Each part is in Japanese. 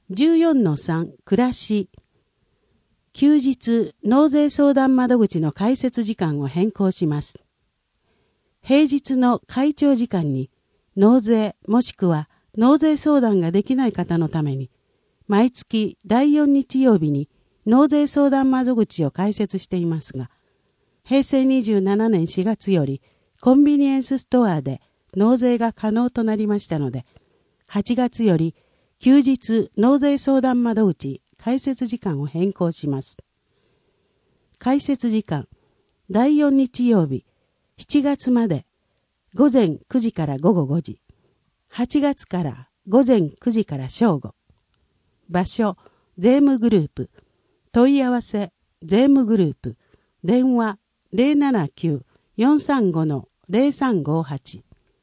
14-3 暮らし。休日納税相談窓口の開設時間を変更します。平日の開庁時間に納税もしくは納税相談ができない方のために毎月第4日曜日に納税相談窓口を開設していますが、平成27年4月よりコンビニエンスストアで納税が可能となりましたので、8月より休日納税相談窓口開設時間を変更します。開設時間、第4日曜日、7月まで午前9時から午後5時、8月から午前9時から正午。場所、税務グループ。問い合わせ、税務グループ。電話、079-435-0358。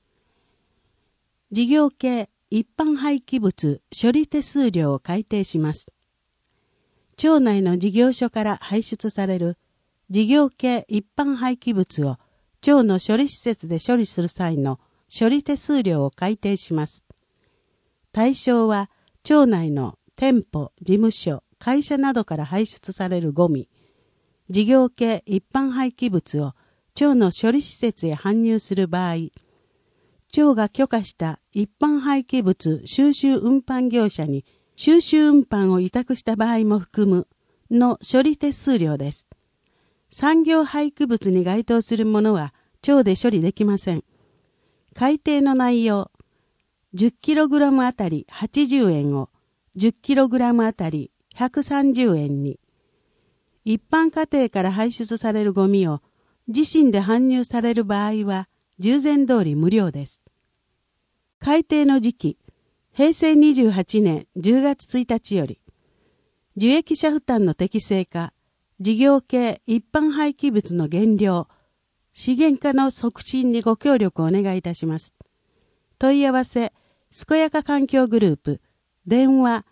事業系一般廃棄物処理手数料を改定します。町内の事業所から排出される事業系一般廃棄物を町の処理施設で処理する際の処理手数料を改定します。対象は町内の店舗、事務所、会社などから排出されるゴミ、事業系一般廃棄物を町の処理施設へ搬入する場合、町が許可した一般廃棄物収集運搬業者に収集運搬を委託した場合も含むの処理手数料です。産業廃棄物に該当するものは町で処理できません。改定の内容、10kg あたり80円を 10kg あたり130円に、一般家庭から排出されるゴミを自身で搬入される場合は従前通り無料です。改定の時期、平成28年10月1日より、受益者負担の適正化、事業系一般廃棄物の減量、資源化の促進にご協力をお願いいたします。問い合わせ、健やか環境グループ、電話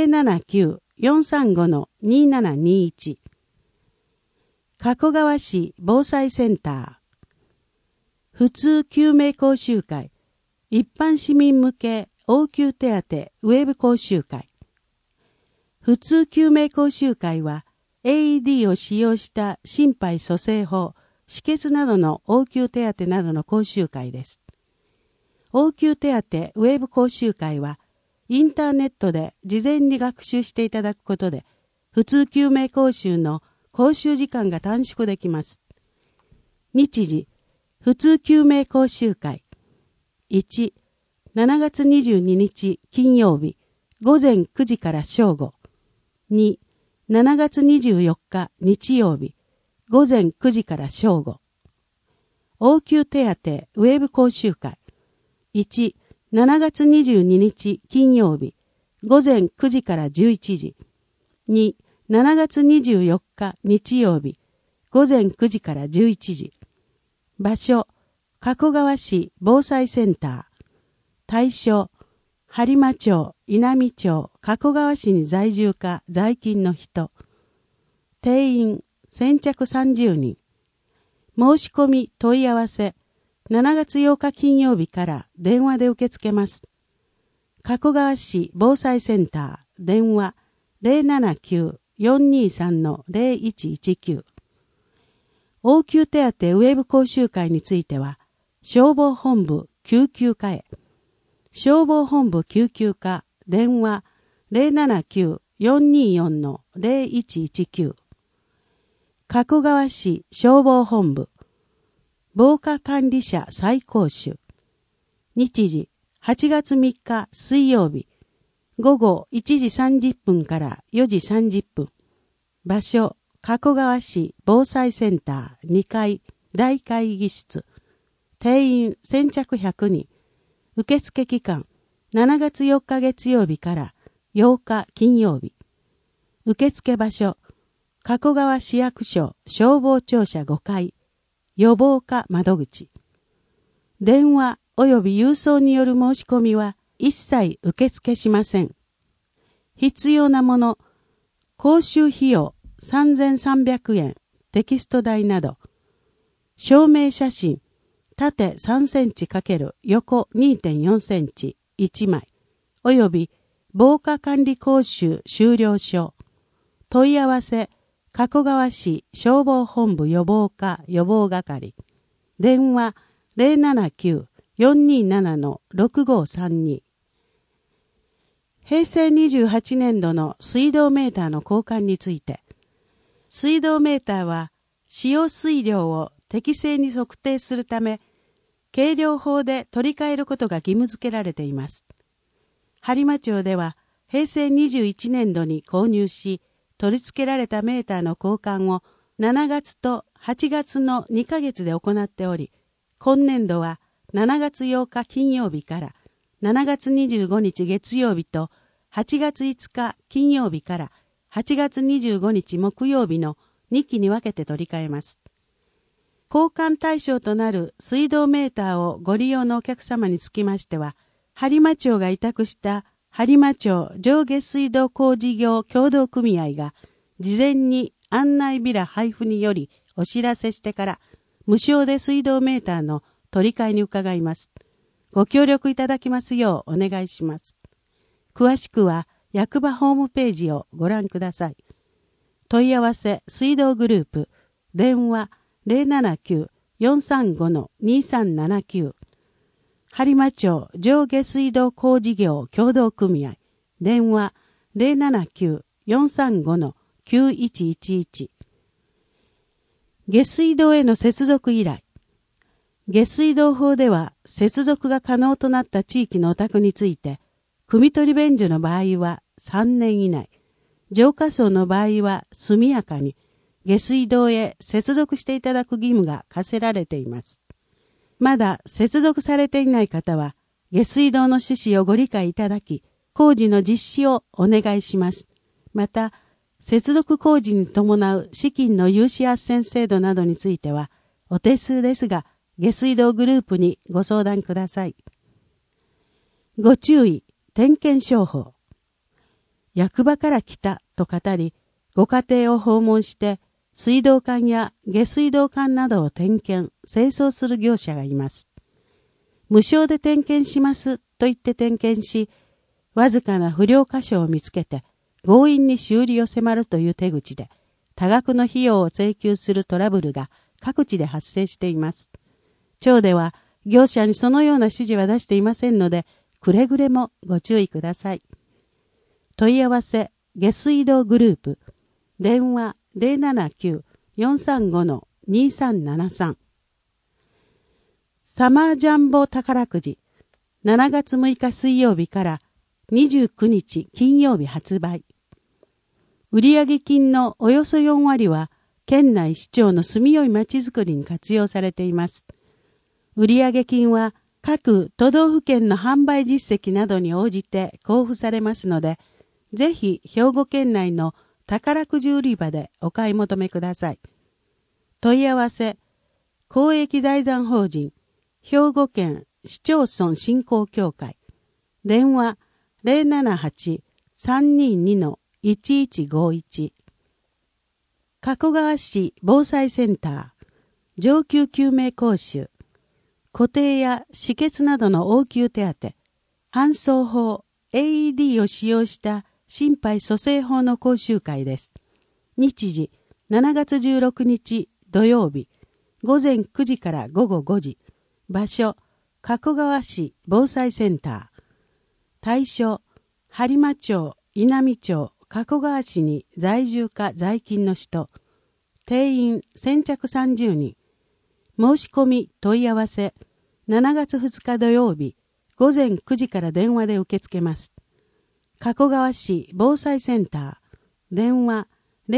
079-435-2721。加古川市防災センター。普通救命講習会、一般市民向け応急手当ウェブ講習会。普通救命講習会は AED を使用した心肺蘇生法、止血などの応急手当などの講習会です。応急手当ウェブ講習会はインターネットで事前に学習していただくことで、普通救命講習の講習時間が短縮できます。日時、普通救命講習会。1、7月22日金曜日、午前9時から正午。2、7月24日日曜日、午前9時から正午。応急手当ウェブ講習会。1、7月22日金曜日、午前9時から11時。2、7月24日日曜日、午前9時から11時。場所、加古川市防災センター。対象、播磨町、稲美町、加古川市に在住か在勤の人。定員、先着30人。申し込み問い合わせ、7月8日金曜日から電話で受け付けます。加古川市防災センター、電話079-423-0119。応急手当ウェブ講習会については、消防本部救急課へ。消防本部救急課、電話079-424-0119。加古川市消防本部。防火管理者再講習。日時、8月3日水曜日。午後1時30分から4時30分。場所、加古川市防災センター2階大会議室。定員先着100人。受付期間、7月4日月曜日から8日金曜日。受付場所、加古川市役所消防庁舎5階、予防課窓口。電話及び郵送による申し込みは一切受付しません。必要なもの、講習費用3300円、テキスト代など、証明写真、縦3センチ×横 2.4 センチ1枚、および防火管理講習修了所。問い合わせ、加古川市消防本部予防課予防係。電話079-427-6532。平成28年度の水道メーターの交換について、水道メーターは使用水量を適正に測定するため、計量法で取り替えることが義務付けられています。播磨町では平成21年度に購入し、取り付けられたメーターの交換を7月と8月の2ヶ月で行っており、今年度は7月8日金曜日から7月25日月曜日と8月5日金曜日から8月25日木曜日の2期に分けて取り替えます。交換対象となる水道メーターをご利用のお客様につきましては、播磨町が委託した播磨町上下水道工事業協同組合が事前に案内ビラ配布によりお知らせしてから無償で水道メーターの取り替えに伺います。ご協力いただきますようお願いします。詳しくは役場ホームページをご覧ください。問い合わせ水道グループ電話079-435-2379播磨町上下水道工事業協同組合電話079-435-9111下水道への接続依頼。下水道法では接続が可能となった地域のお宅について、汲み取り便所の場合は3年以内、浄化槽の場合は速やかに下水道へ接続していただく義務が課せられています。まだ接続されていない方は、下水道の趣旨をご理解いただき、工事の実施をお願いします。また、接続工事に伴う資金の融資斡旋制度などについては、お手数ですが、下水道グループにご相談ください。ご注意、点検商法。役場から来たと語り、ご家庭を訪問して、水道管や下水道管などを点検、清掃する業者がいます。無償で点検しますと言って点検し、わずかな不良箇所を見つけて、強引に修理を迫るという手口で、多額の費用を請求するトラブルが各地で発生しています。町では業者にそのような指示は出していませんので、くれぐれもご注意ください。問い合わせ、下水道グループ、電話079-435-2373。サマージャンボ宝くじ、7月6日水曜日から29日金曜日発売。売上金のおよそ4割は、県内市町の住みよい町づくりに活用されています。売上金は各都道府県の販売実績などに応じて交付されますので、ぜひ兵庫県内の宝くじ売り場でお買い求めください。問い合わせ、公益財団法人、兵庫県市町村振興協会、電話078-322-1151、加古川市防災センター、上級救命講習、固定や止血などの応急手当、搬送法 AED を使用した心肺蘇生法の講習会です。日時、7月16日土曜日、午前9時から午後5時。場所、加古川市防災センター。対象、播磨町、稲美町、加古川市に在住か在勤の人。定員先着30人。申し込み問い合わせ、7月2日土曜日、午前9時から電話で受け付けます。加古川市防災センター、電話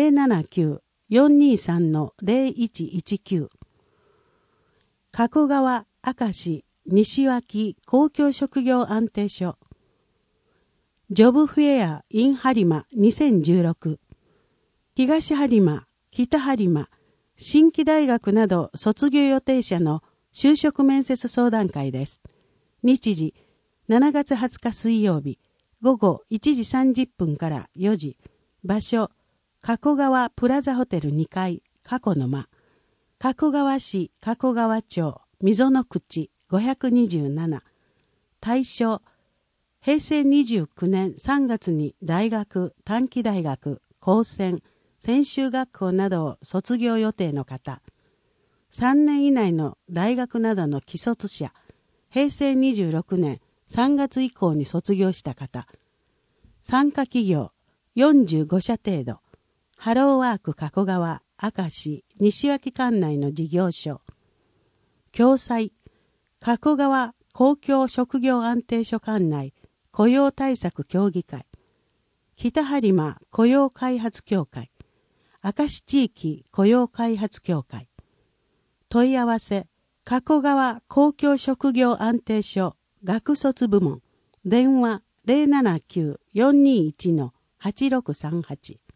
079-423-0119。加古川明石西脇公共職業安定所。ジョブフェア in 播磨2016。東播磨、北播磨、新規大学など卒業予定者の就職面接相談会です。日時、7月20日水曜日、午後1時30分から4時。場所、加古川プラザホテル2階、加古の間。加古川市加古川町、溝の口527。対象、 平成29年3月に大学、短期大学、高専、専修学校などを卒業予定の方、3年以内の大学などの既卒者、平成26年3月以降に卒業した方、参加企業45社程度、ハローワーク加古川、明石、西脇管内の事業所、共済、加古川公共職業安定所管内雇用対策協議会、北播磨雇用開発協会、明石地域雇用開発協会、問い合わせ、加古川公共職業安定所学卒部門、電話 079-421-8638